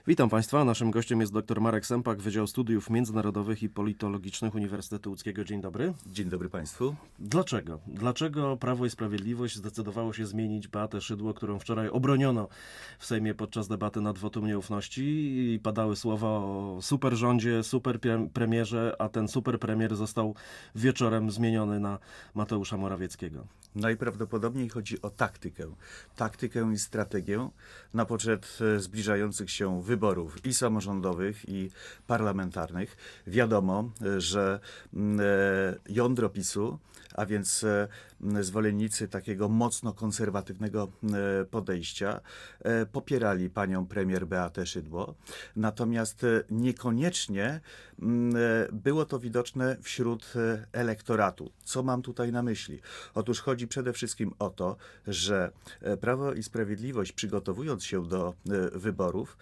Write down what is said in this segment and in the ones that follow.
Witam Państwa. Naszym gościem jest dr Marek Sempak, Wydział Studiów Międzynarodowych i Politologicznych Uniwersytetu Łódzkiego. Dzień dobry. Dzień dobry Państwu. Dlaczego? Dlaczego Prawo i Sprawiedliwość zdecydowało się zmienić Beatę Szydło, którą wczoraj obroniono w Sejmie podczas debaty nad wotum nieufności i padały słowa o superrządzie, superpremierze, a ten superpremier został wieczorem zmieniony na Mateusza Morawieckiego? Najprawdopodobniej chodzi o taktykę i strategię na poczet zbliżających się wyborów i samorządowych, i parlamentarnych. Wiadomo, że jądro PiS-u, a więc zwolennicy takiego mocno konserwatywnego podejścia, popierali panią premier Beatę Szydło. Natomiast niekoniecznie było to widoczne wśród elektoratu. Co mam tutaj na myśli? Otóż chodzi przede wszystkim o to, że Prawo i Sprawiedliwość, przygotowując się do wyborów,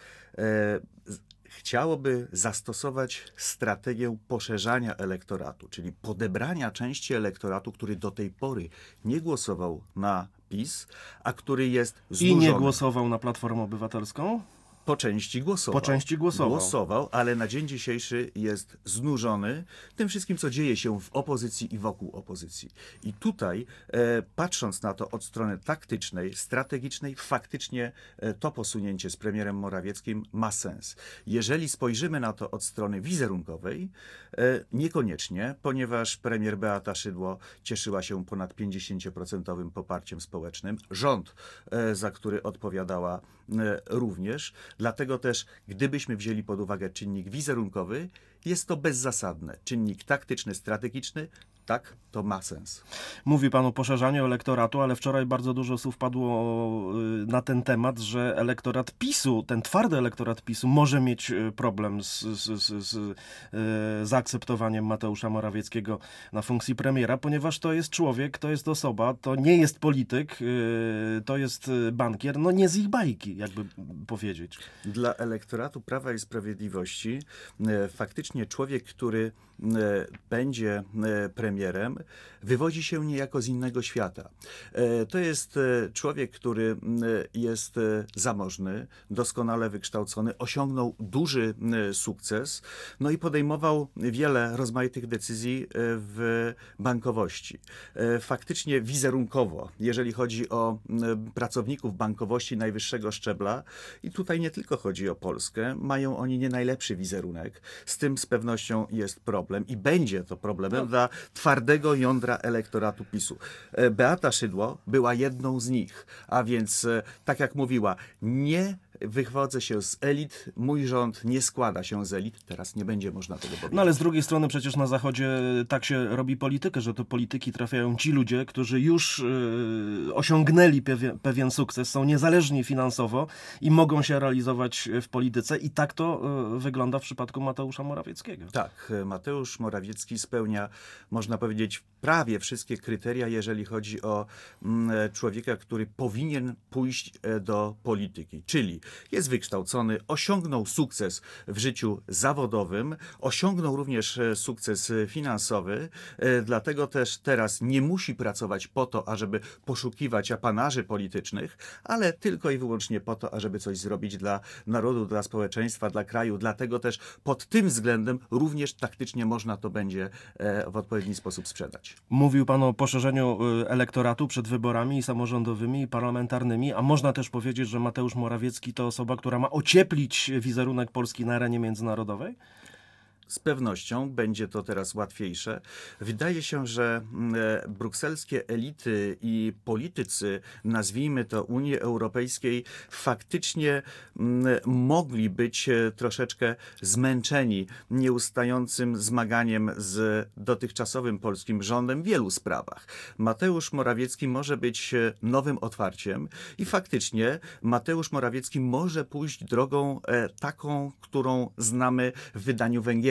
chciałoby zastosować strategię poszerzania elektoratu, czyli podebrania części elektoratu, który do tej pory nie głosował na PiS, a który jest znużony. I nie głosował na Platformę Obywatelską? Po części głosował. Po części głosował. Głosował, ale na dzień dzisiejszy jest znużony tym wszystkim, co dzieje się w opozycji i wokół opozycji. I tutaj, patrząc na to od strony taktycznej, strategicznej, faktycznie to posunięcie z premierem Morawieckim ma sens. Jeżeli spojrzymy na to od strony wizerunkowej, niekoniecznie, ponieważ premier Beata Szydło cieszyła się ponad 50% poparciem społecznym. Rząd, za który odpowiadała, również. Dlatego też, gdybyśmy wzięli pod uwagę czynnik wizerunkowy, jest to bezzasadne. Czynnik taktyczny, strategiczny, tak, to ma sens. Mówi pan o poszerzaniu elektoratu, ale wczoraj bardzo dużo słów padło na ten temat, że elektorat PiS-u, ten twardy elektorat PiS-u może mieć problem z zaakceptowaniem Mateusza Morawieckiego na funkcji premiera, ponieważ to jest człowiek, to jest osoba, to nie jest polityk, to jest bankier, no nie z ich bajki, jakby powiedzieć. Dla elektoratu Prawa i Sprawiedliwości faktycznie człowiek, który będzie premierem, wywodzi się niejako z innego świata. To jest człowiek, który jest zamożny, doskonale wykształcony, osiągnął duży sukces, no i podejmował wiele rozmaitych decyzji w bankowości. Faktycznie wizerunkowo, jeżeli chodzi o pracowników bankowości najwyższego szczebla, i tutaj nie tylko chodzi o Polskę, mają oni nie najlepszy wizerunek. Z tym z pewnością jest problem i będzie to problemem dla twardego jądra elektoratu PiS-u. Beata Szydło była jedną z nich, a więc, tak jak mówiła, nie wychodzę się z elit, mój rząd nie składa się z elit, teraz nie będzie można tego powiedzieć. No ale z drugiej strony przecież na Zachodzie tak się robi politykę, że do polityki trafiają ci ludzie, którzy już osiągnęli pewien sukces, są niezależni finansowo i mogą się realizować w polityce i tak to wygląda w przypadku Mateusza Morawieckiego. Tak, Mateusz Morawiecki spełnia, można powiedzieć, prawie wszystkie kryteria, jeżeli chodzi o człowieka, który powinien pójść do polityki, czyli jest wykształcony, osiągnął sukces w życiu zawodowym, osiągnął również sukces finansowy, dlatego też teraz nie musi pracować po to, ażeby poszukiwać apanarzy politycznych, ale tylko i wyłącznie po to, ażeby coś zrobić dla narodu, dla społeczeństwa, dla kraju. Dlatego też pod tym względem również taktycznie można to będzie w odpowiedni sposób sprzedać. Mówił pan o poszerzeniu elektoratu przed wyborami samorządowymi i parlamentarnymi, a można też powiedzieć, że Mateusz Morawiecki to osoba, która ma ocieplić wizerunek Polski na arenie międzynarodowej? Z pewnością będzie to teraz łatwiejsze. Wydaje się, że brukselskie elity i politycy, nazwijmy to Unii Europejskiej, faktycznie mogli być troszeczkę zmęczeni nieustającym zmaganiem z dotychczasowym polskim rządem w wielu sprawach. Mateusz Morawiecki może być nowym otwarciem i faktycznie Mateusz Morawiecki może pójść drogą taką, którą znamy w wydaniu węgierskim.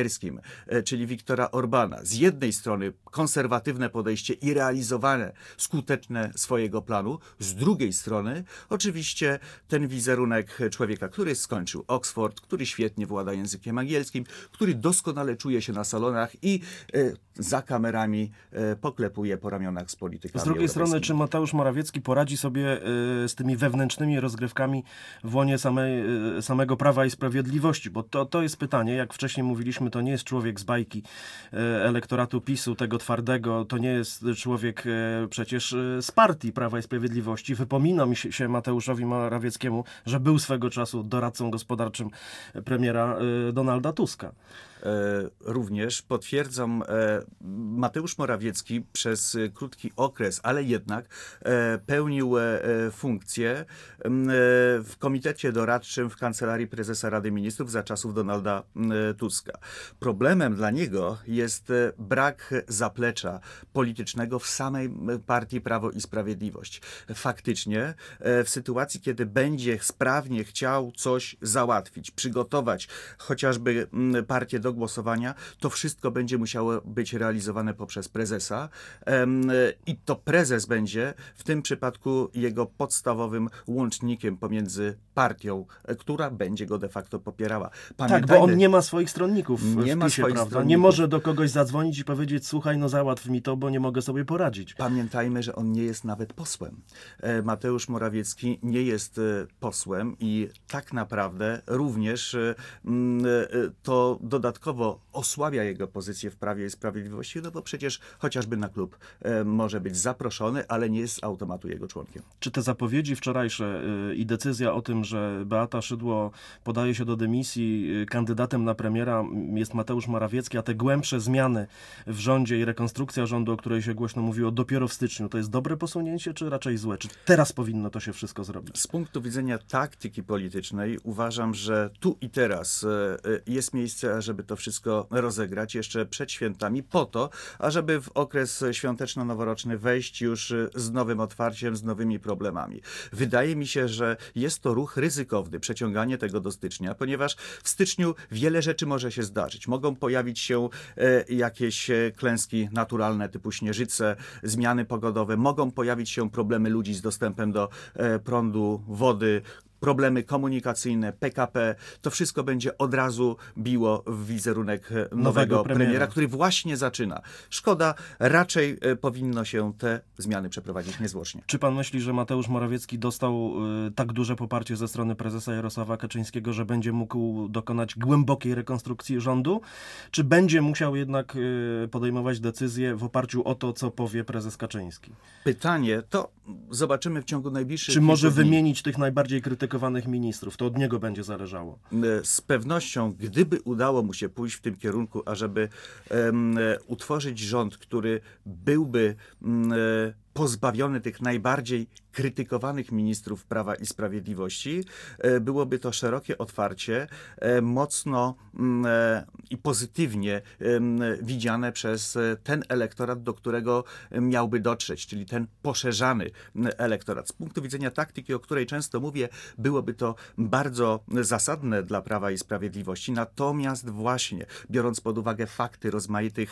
węgierskim, czyli Viktora Orbana. Z jednej strony konserwatywne podejście i realizowane skuteczne swojego planu, z drugiej strony oczywiście ten wizerunek człowieka, który skończył Oxford, który świetnie włada językiem angielskim, który doskonale czuje się na salonach i za kamerami poklepuje po ramionach z politykami Z drugiej strony, europejskimi. czy Mateusz Morawiecki poradzi sobie z tymi wewnętrznymi rozgrywkami w łonie samego Prawa i Sprawiedliwości? Bo to jest pytanie, jak wcześniej mówiliśmy, to nie jest człowiek z bajki elektoratu PiS-u, tego twardego, to nie jest człowiek przecież z partii Prawa i Sprawiedliwości. Wypomina mi się Mateuszowi Morawieckiemu, że był swego czasu doradcą gospodarczym premiera Donalda Tuska. Również potwierdzam, Mateusz Morawiecki przez krótki okres, ale jednak pełnił funkcję w komitecie doradczym w Kancelarii Prezesa Rady Ministrów za czasów Donalda Tuska. Problemem dla niego jest brak zaplecza politycznego w samej partii Prawo i Sprawiedliwość. Faktycznie w sytuacji, kiedy będzie sprawnie chciał coś załatwić, przygotować chociażby partię do głosowania, to wszystko będzie musiało być realizowane poprzez prezesa i to prezes będzie w tym przypadku jego podstawowym łącznikiem pomiędzy partią, która będzie go de facto popierała. Tak, bo on nie ma swoich stronników w Nie ma PiS-ie, swoich prawda? stronników. Nie może do kogoś zadzwonić i powiedzieć: słuchaj, no załatw mi to, bo nie mogę sobie poradzić. Pamiętajmy, że on nie jest nawet posłem. Mateusz Morawiecki nie jest posłem i tak naprawdę również to dodatkowo osłabia jego pozycję w Prawie i Sprawiedliwości, no bo przecież chociażby na klub może być zaproszony, ale nie jest z automatu jego członkiem. Czy te zapowiedzi wczorajsze i decyzja o tym, że Beata Szydło podaje się do dymisji, kandydatem na premiera jest Mateusz Morawiecki, a te głębsze zmiany w rządzie i rekonstrukcja rządu, o której się głośno mówiło dopiero w styczniu, to jest dobre posunięcie, czy raczej złe? Czy teraz powinno to się wszystko zrobić? Z punktu widzenia taktyki politycznej uważam, że tu i teraz jest miejsce, ażeby to wszystko rozegrać jeszcze przed świętami, po to, ażeby w okres świąteczno-noworoczny wejść już z nowym otwarciem, z nowymi problemami. Wydaje mi się, że jest to ruch ryzykowny, przeciąganie tego do stycznia, ponieważ w styczniu wiele rzeczy może się zdarzyć. Mogą pojawić się jakieś klęski naturalne typu śnieżyce, zmiany pogodowe, mogą pojawić się problemy ludzi z dostępem do prądu, wody, problemy komunikacyjne, PKP, to wszystko będzie od razu biło w wizerunek nowego premiera, który właśnie zaczyna. Szkoda, raczej powinno się te zmiany przeprowadzić niezwłocznie. Czy pan myśli, że Mateusz Morawiecki dostał tak duże poparcie ze strony prezesa Jarosława Kaczyńskiego, że będzie mógł dokonać głębokiej rekonstrukcji rządu? Czy będzie musiał jednak podejmować decyzje w oparciu o to, co powie prezes Kaczyński? Pytanie to zobaczymy w ciągu najbliższych Czy może kilku dni. wymienić tych najbardziej krytykowanych ministrów? To od niego będzie zależało. Z pewnością, gdyby udało mu się pójść w tym kierunku, ażeby utworzyć rząd, który byłby pozbawiony tych najbardziej krytykowanych ministrów Prawa i Sprawiedliwości, byłoby to szerokie otwarcie, mocno i pozytywnie widziane przez ten elektorat, do którego miałby dotrzeć, czyli ten poszerzany elektorat. Z punktu widzenia taktyki, o której często mówię, byłoby to bardzo zasadne dla Prawa i Sprawiedliwości, natomiast właśnie biorąc pod uwagę fakty rozmaitych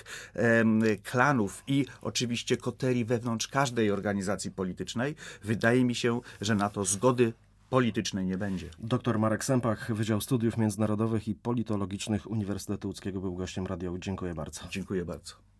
klanów i oczywiście koterii wewnątrz każdej organizacji politycznej, wydaje mi się, że na to zgody politycznej nie będzie. Dr Marek Sępach, Wydział Studiów Międzynarodowych i Politologicznych Uniwersytetu Łódzkiego był gościem Radia Łódź. Dziękuję bardzo. Dziękuję bardzo.